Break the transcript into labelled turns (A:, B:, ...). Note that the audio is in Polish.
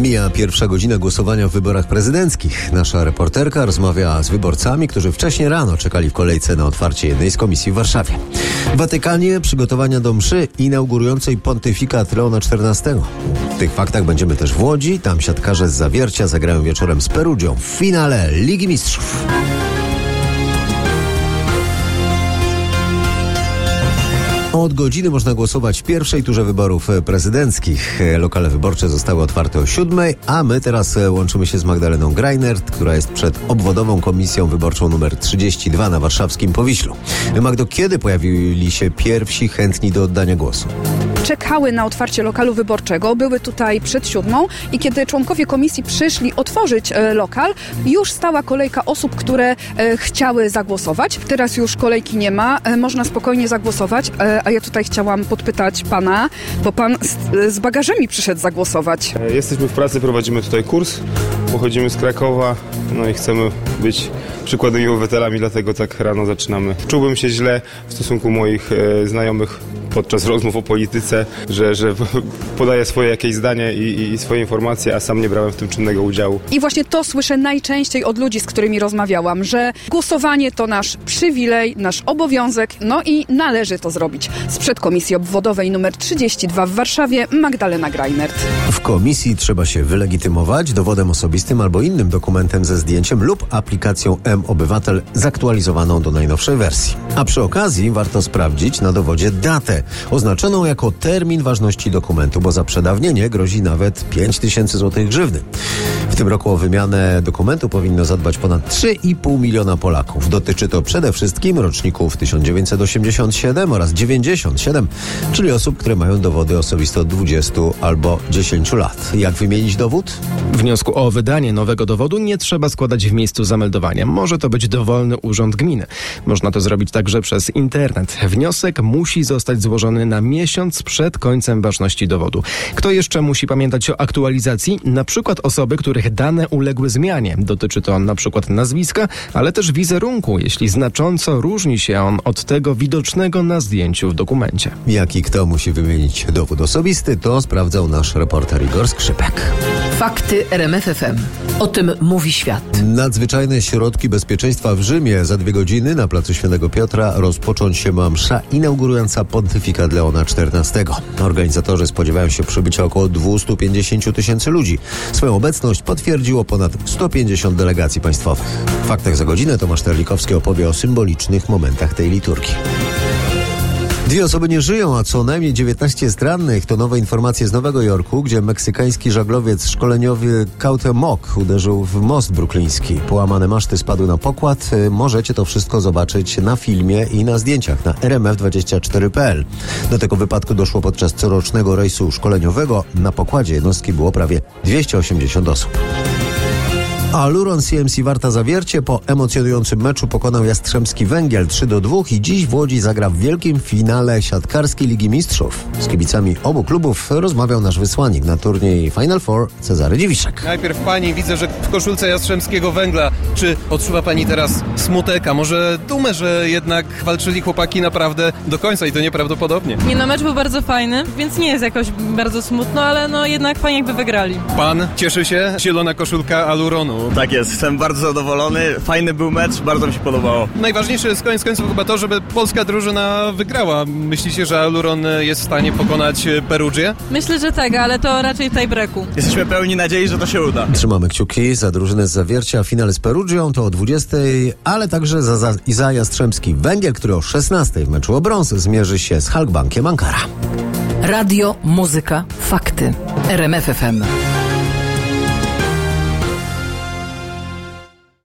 A: Mija pierwsza godzina głosowania w wyborach prezydenckich. Nasza reporterka rozmawia z wyborcami, którzy wcześniej rano czekali w kolejce na otwarcie jednej z komisji w Warszawie. W Watykanie przygotowania do mszy inaugurującej pontyfikat Leona XIV. W tych faktach będziemy też w Łodzi. Tam siatkarze z Zawiercia zagrają wieczorem z Perugią w finale Ligi Mistrzów. Od godziny można głosować w pierwszej turze wyborów prezydenckich. Lokale wyborcze zostały otwarte o 7:00, a my teraz łączymy się z Magdaleną Greinert, która jest przed obwodową komisją wyborczą numer 32 na warszawskim Powiślu. Magdo, kiedy pojawili się pierwsi chętni do oddania głosu?
B: Czekały na otwarcie lokalu wyborczego, były tutaj przed 7:00 i kiedy członkowie komisji przyszli otworzyć lokal, już stała kolejka osób, które chciały zagłosować. Teraz już kolejki nie ma, można spokojnie zagłosować, a ja tutaj chciałam podpytać pana, bo pan z bagażami przyszedł zagłosować.
C: Jesteśmy w pracy, prowadzimy tutaj kurs, pochodzimy z Krakowa, no i chcemy być przykładnymi obywatelami, dlatego tak rano zaczynamy. Czułbym się źle w stosunku moich znajomych podczas rozmów o polityce, że podaję swoje jakieś zdanie i swoje informacje, a sam nie brałem w tym czynnego udziału.
B: I właśnie to słyszę najczęściej od ludzi, z którymi rozmawiałam, że głosowanie to nasz przywilej, nasz obowiązek, no i należy to zrobić. Sprzed Komisji Obwodowej nr 32 w Warszawie, Magdalena Greinert.
A: W komisji trzeba się wylegitymować dowodem osobistym albo innym dokumentem ze zdjęciem lub aplikacją M-Obywatel zaktualizowaną do najnowszej wersji. A przy okazji warto sprawdzić na dowodzie datę, oznaczoną jako termin ważności dokumentu, bo za przedawnienie grozi nawet 5000 zł grzywny. W tym roku o wymianę dokumentu powinno zadbać ponad 3,5 miliona Polaków. Dotyczy to przede wszystkim roczników 1987 oraz 97, czyli osób, które mają dowody osobiste od 20 albo 10 lat. Jak wymienić dowód?
D: Wniosku o wydanie nowego dowodu nie trzeba składać w miejscu zameldowania. Może to być dowolny urząd gminy. Można to zrobić także przez internet. Wniosek musi zostać złożony na miesiąc przed końcem ważności dowodu. Kto jeszcze musi pamiętać o aktualizacji? Na przykład osoby, których dane uległy zmianie. Dotyczy to na przykład nazwiska, ale też wizerunku, jeśli znacząco różni się on od tego widocznego na zdjęciu w dokumencie.
A: Jak i kto musi wymienić dowód osobisty, to sprawdzał nasz reporter Igor Skrzypek.
E: Fakty RMF FM. O tym mówi świat.
A: Nadzwyczajne środki bezpieczeństwa w Rzymie. Za 2 godziny na placu Świętego Piotra rozpocząć się ma msza inaugurująca pontyfikat Leona XIV. Organizatorzy spodziewają się przybycia około 250 tysięcy ludzi. Swoją obecność potwierdziło ponad 150 delegacji państwowych. W faktach za godzinę Tomasz Terlikowski opowie o symbolicznych momentach tej liturgii. 2 osoby nie żyją, a co najmniej 19 jest rannych. To nowe informacje z Nowego Jorku, gdzie meksykański żaglowiec szkoleniowy Cuauhtémoc uderzył w most brukliński. Połamane maszty spadły na pokład. Możecie to wszystko zobaczyć na filmie i na zdjęciach na rmf24.pl. Do tego wypadku doszło podczas corocznego rejsu szkoleniowego. Na pokładzie jednostki było prawie 280 osób. Aluron CMC Warta Zawiercie po emocjonującym meczu pokonał Jastrzębski Węgiel 3-2 i dziś w Łodzi zagra w wielkim finale siatkarskiej Ligi Mistrzów. Z kibicami obu klubów rozmawiał nasz wysłannik na turniej Final Four Cezary Dziwiszek.
F: Najpierw pani, widzę, że w koszulce Jastrzębskiego Węgla. Czy odczuwa pani teraz smutek, a może dumę, że jednak walczyli chłopaki naprawdę do końca i to nieprawdopodobnie?
G: Nie no, mecz był bardzo fajny, więc nie jest jakoś bardzo smutno, ale no jednak fajnie jakby wygrali.
F: Pan cieszy się? Zielona koszulka Aluronu.
H: Tak jest, jestem bardzo zadowolony, fajny był mecz, bardzo mi się podobało.
F: Najważniejsze jest koniec końców chyba to, żeby polska drużyna wygrała. Myślicie, że Aluron jest w stanie pokonać Perugię?
G: Myślę, że tak, ale to raczej w tiebreaku.
H: Jesteśmy pełni nadziei, że to się uda.
A: Trzymamy kciuki za drużynę z Zawiercia. Finale z Perugią to o 20:00, ale także za Jastrzębski Węgiel, który o 16:00 w meczu o brąz zmierzy się z Halkbankiem Ankara.
E: Radio, muzyka, fakty. RMF FM.